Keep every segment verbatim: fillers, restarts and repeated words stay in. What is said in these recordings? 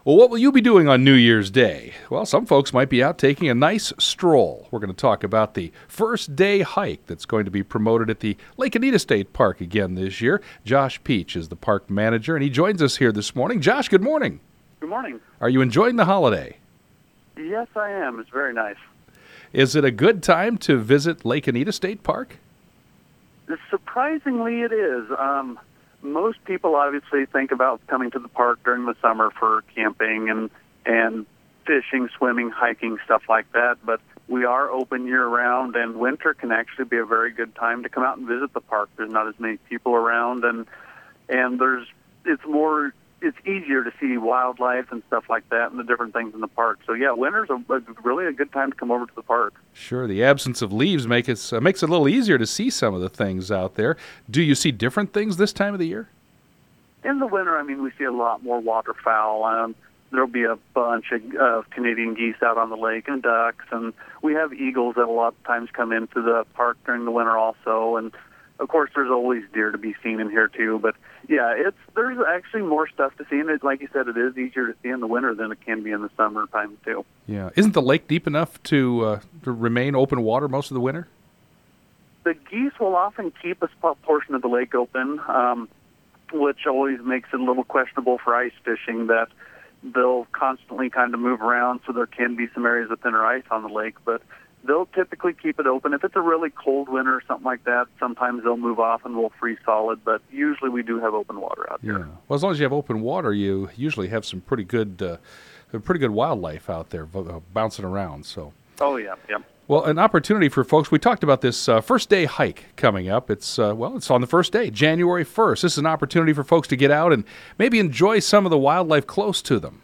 Well, what will you be doing on New Year's Day? Well, some folks might be out taking a nice stroll. We're going to talk about the first day hike that's going to be promoted at the Lake Anita State Park again this year. Josh Peach is the park manager, and he joins us here this morning. Josh, good morning. Good morning. Are you enjoying the holiday? Yes, I am. It's very nice. Is it a good time to visit Lake Anita State Park? Surprisingly, it is. Um, most people obviously think about coming to the park during the summer for camping and and fishing, swimming, hiking, stuff like that. But we are open year-round, and winter can actually be a very good time to come out and visit the park. There's not as many people around, and and there's it's more it's easier to see wildlife and stuff like that and the different things in the park. So yeah, winter's a, a really a good time to come over to the park. Sure, the absence of leaves make it, uh, makes it a little easier to see some of the things out there. Do you see different things this time of the year? In the winter, I mean, we see a lot more waterfowl. Um, there'll be a bunch of uh, Canadian geese out on the lake and ducks, and we have eagles that a lot of times come into the park during the winter also. And of course, there's always deer to be seen in here too. But yeah, it's there's actually more stuff to see, and it, like you said, it is easier to see in the winter than it can be in the summertime too. Yeah, isn't the lake deep enough to uh, to remain open water most of the winter? The geese will often keep a spot portion of the lake open, um, which always makes it a little questionable for ice fishing. That they'll constantly kind of move around, so there can be some areas of thinner ice on the lake, but they'll typically keep it open. If it's a really cold winter or something like that, sometimes they'll move off and we'll freeze solid, but usually we do have open water out yeah. there. Well, as long as you have open water, you usually have some pretty good uh, pretty good wildlife out there uh, bouncing around. So. Oh, yeah, yeah. Well, an opportunity for folks. We talked about this uh, first day hike coming up. It's, uh, well, it's on the first day, January first. This is an opportunity for folks to get out and maybe enjoy some of the wildlife close to them.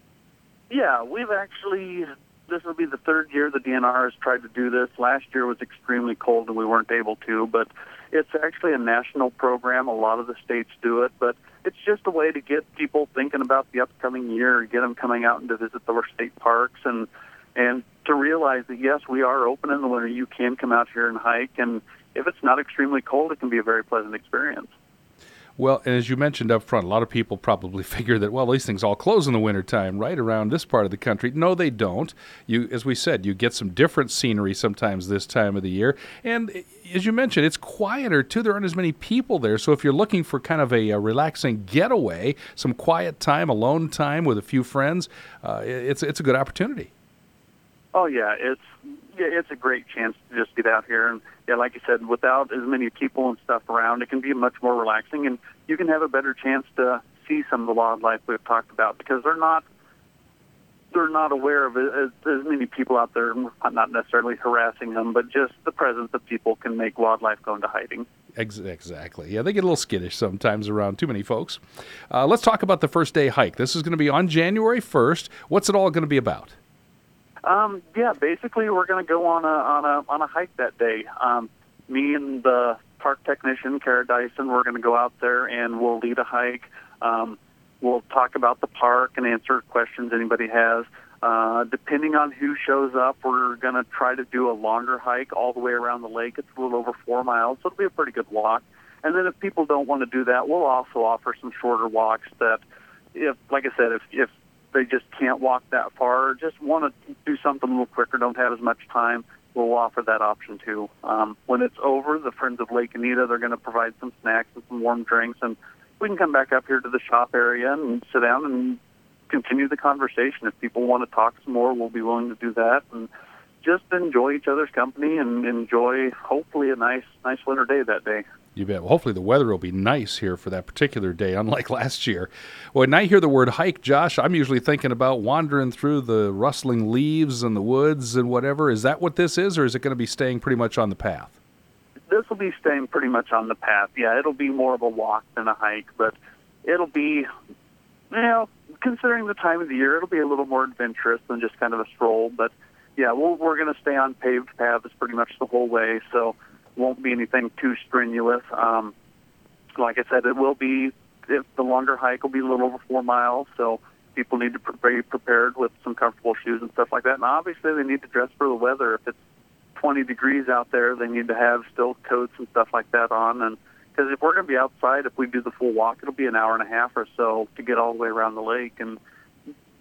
Yeah, we've actually... This will be the third year the D N R has tried to do this. Last year was extremely cold and we weren't able to, but it's actually a national program. A lot of the states do it, but it's just a way to get people thinking about the upcoming year, get them coming out and to visit the state parks, and and to realize that, yes, we are open in the winter. You can come out here and hike, and if it's not extremely cold, it can be a very pleasant experience. Well, and as you mentioned up front, a lot of people probably figure that, well, these things all close in the wintertime, right, around this part of the country. No, they don't. You, as we said, you get some different scenery sometimes this time of the year. And as you mentioned, it's quieter, too. There aren't as many people there. So if you're looking for kind of a, a relaxing getaway, some quiet time, alone time with a few friends, uh, it's it's a good opportunity. Oh, yeah, it's yeah, it's a great chance to just get out here. And, yeah, like you said, without as many people and stuff around, it can be much more relaxing, and you can have a better chance to see some of the wildlife we've talked about, because they're not they're not aware of it, as, as many people out there, not necessarily harassing them, but just the presence of people can make wildlife go into hiding. Exactly. Yeah, they get a little skittish sometimes around too many folks. Uh, let's talk about the first day hike. This is going to be on January first. What's it all going to be about? Um, yeah, basically we're going to go on a on a on a hike that day. Um, me and the park technician, Kara Dyson, we're going to go out there and we'll lead a hike. Um, we'll talk about the park and answer questions anybody has. Uh, depending on who shows up, we're going to try to do a longer hike all the way around the lake. It's a little over four miles, so it'll be a pretty good walk. And then if people don't want to do that, we'll also offer some shorter walks that, if, like I said, if if they just can't walk that far, or just want to do something a little quicker, don't have as much time, we'll offer that option too. Um, when it's over, the Friends of Lake Anita, they're going to provide some snacks and some warm drinks, and we can come back up here to the shop area and sit down and continue the conversation. If people want to talk some more, we'll be willing to do that, and just enjoy each other's company and enjoy, hopefully, a nice, nice winter day that day. You bet. Well, hopefully the weather will be nice here for that particular day, unlike last year. When I hear the word hike, Josh, I'm usually thinking about wandering through the rustling leaves and the woods and whatever. Is that what this is, or is it going to be staying pretty much on the path? This will be staying pretty much on the path. Yeah, it'll be more of a walk than a hike, but it'll be, you know, considering the time of the year, it'll be a little more adventurous than just kind of a stroll. But, yeah, we'll, we're going to stay on paved paths pretty much the whole way, so won't be anything too strenuous. Um, like I said, it will be, if the longer hike will be a little over four miles, so people need to be prepared with some comfortable shoes and stuff like that. And obviously they need to dress for the weather. If it's twenty degrees out there, they need to have still coats and stuff like that on. And because if we're going to be outside, if we do the full walk, it'll be an hour and a half or so to get all the way around the lake. And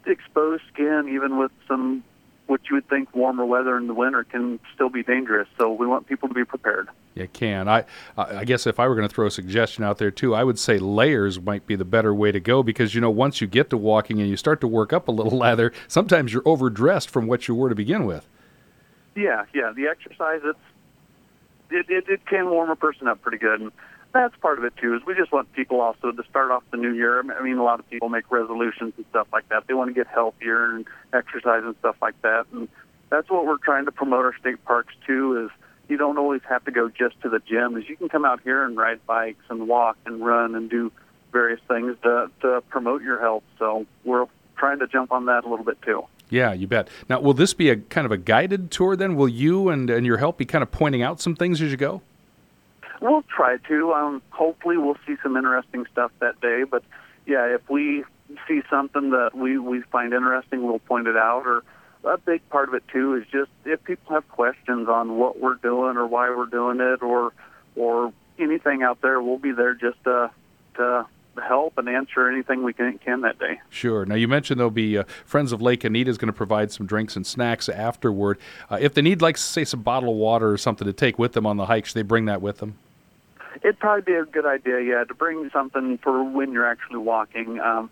exposed skin, even with some what you would think warmer weather in the winter, can still be dangerous. So we want people to be prepared. You can. I I guess if I were going to throw a suggestion out there too, I would say layers might be the better way to go, because, you know, once you get to walking and you start to work up a little lather, sometimes you're overdressed from what you were to begin with. Yeah, yeah. The exercise, it's it, it, it can warm a person up pretty good. And that's part of it too, is we just want people also to start off the new year. I mean, a lot of people make resolutions and stuff like that. They want to get healthier and exercise and stuff like that. And that's what we're trying to promote our state parks too, is you don't always have to go just to the gym. Is you can come out here and ride bikes and walk and run and do various things to, to promote your health. So we're trying to jump on that a little bit too. Yeah, you bet. Now, will this be a kind of a guided tour then? Will you and, and your help be kind of pointing out some things as you go? We'll try to. Um, hopefully we'll see some interesting stuff that day. But, yeah, if we see something that we, we find interesting, we'll point it out. Or a big part of it, too, is just if people have questions on what we're doing or why we're doing it, or or anything out there, we'll be there just to, to help and answer anything we can, can that day. Sure. Now, you mentioned there'll be uh, Friends of Lake Anita is going to provide some drinks and snacks afterward. Uh, if they need, like, say, some bottle of water or something to take with them on the hike, should they bring that with them? It'd probably be a good idea, yeah, to bring something for when you're actually walking. Um,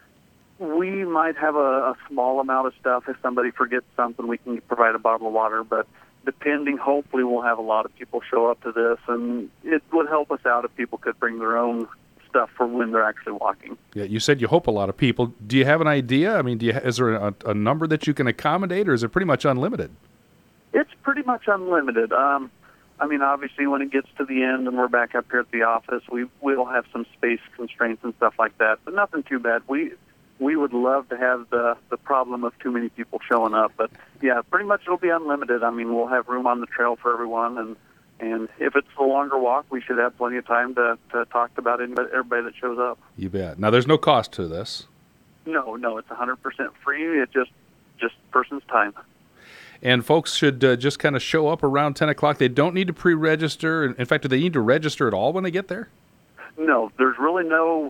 we might have a, a small amount of stuff. If somebody forgets something, we can provide a bottle of water. But depending, hopefully we'll have a lot of people show up to this, and it would help us out if people could bring their own stuff for when they're actually walking. Yeah, you said you hope a lot of people. Do you have an idea? I mean, do you, is there a, a number that you can accommodate, or is it pretty much unlimited? It's pretty much unlimited. Um, I mean, obviously, when it gets to the end and we're back up here at the office, we will have some space constraints and stuff like that, but nothing too bad. We we would love to have the the problem of too many people showing up, but yeah, pretty much it'll be unlimited. I mean, we'll have room on the trail for everyone, and and if it's a longer walk, we should have plenty of time to, to talk about anybody, everybody that shows up. You bet. Now, there's no cost to this. No, no, it's one hundred percent free. It's just just person's time. And folks should uh, just kind of show up around ten o'clock. They don't need to pre-register. In fact, do they need to register at all when they get there? No, there's really no.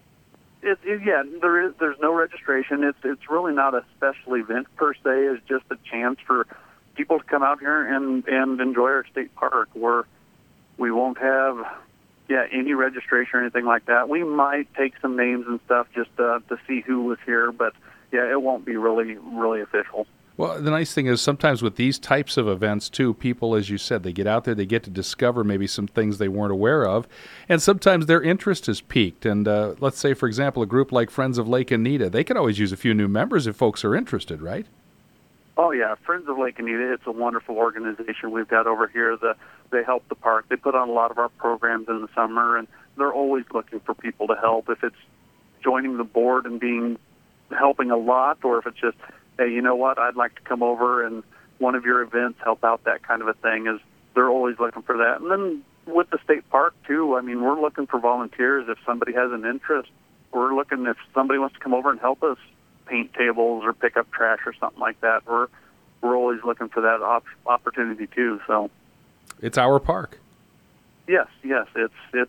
It, it, yeah, there is. There's no registration. It's it's really not a special event per se. It's just a chance for people to come out here and, and enjoy our state park. Where we won't have yeah any registration or anything like that. We might take some names and stuff just uh, to see who was here, but yeah, it won't be really really official. Well, the nice thing is sometimes with these types of events, too, people, as you said, they get out there, they get to discover maybe some things they weren't aware of, and sometimes their interest is piqued. And uh, let's say, for example, a group like Friends of Lake Anita, they could always use a few new members if folks are interested, right? Oh, yeah. Friends of Lake Anita, it's a wonderful organization we've got over here. The, they help the park. They put on a lot of our programs in the summer, and they're always looking for people to help. If it's joining the board and being helping a lot, or if it's just, hey, you know what, I'd like to come over and one of your events, help out, that kind of a thing, is they're always looking for that. And then with the state park, too, I mean, we're looking for volunteers. If somebody has an interest, we're looking, if somebody wants to come over and help us paint tables or pick up trash or something like that, we're we're always looking for that op- opportunity, too. So it's our park. Yes, yes, it's, it's,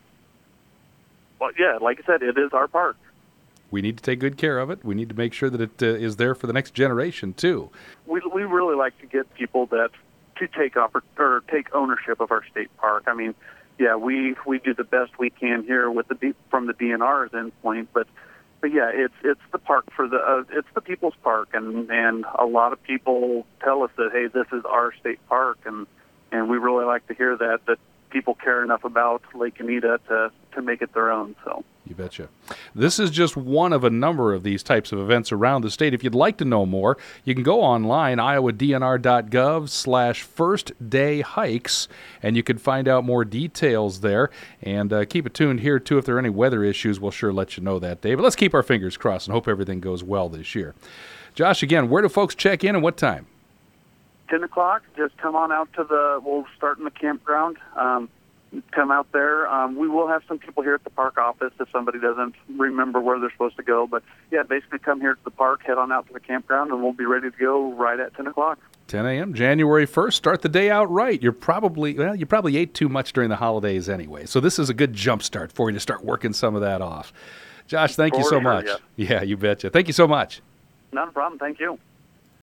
well, yeah, like I said, it is our park. We need to take good care of it. We need to make sure that it uh, is there for the next generation, too. We we really like to get people that to take oppor- or take ownership of our state park. I mean, yeah, we, we do the best we can here with the D, from the D N R's endpoint, but but yeah, it's it's the park for the uh, it's the people's park, and, and a lot of people tell us that, hey, this is our state park, and and we really like to hear that that people care enough about Lake Anita to to make it their own. So. You betcha. This is just one of a number of these types of events around the state. If you'd like to know more, you can go online, iowa d n r dot gov slash first day hikes, and you can find out more details there. And uh, keep it tuned here, too. If there are any weather issues, we'll sure let you know that day. But let's keep our fingers crossed and hope everything goes well this year. Josh, again, where do folks check in and what time? ten o'clock, just come on out to the, we'll start in the campground. Um, come out there. Um, we will have some people here at the park office if somebody doesn't remember where they're supposed to go. But, yeah, basically come here to the park, head on out to the campground, and we'll be ready to go right at ten o'clock. ten a.m., January first. Start the day out right. You're probably, well, you probably ate too much during the holidays anyway. So this is a good jump start for you to start working some of that off. Josh, thank you so much. Yeah, you betcha. Thank you so much. Not a problem. Thank you.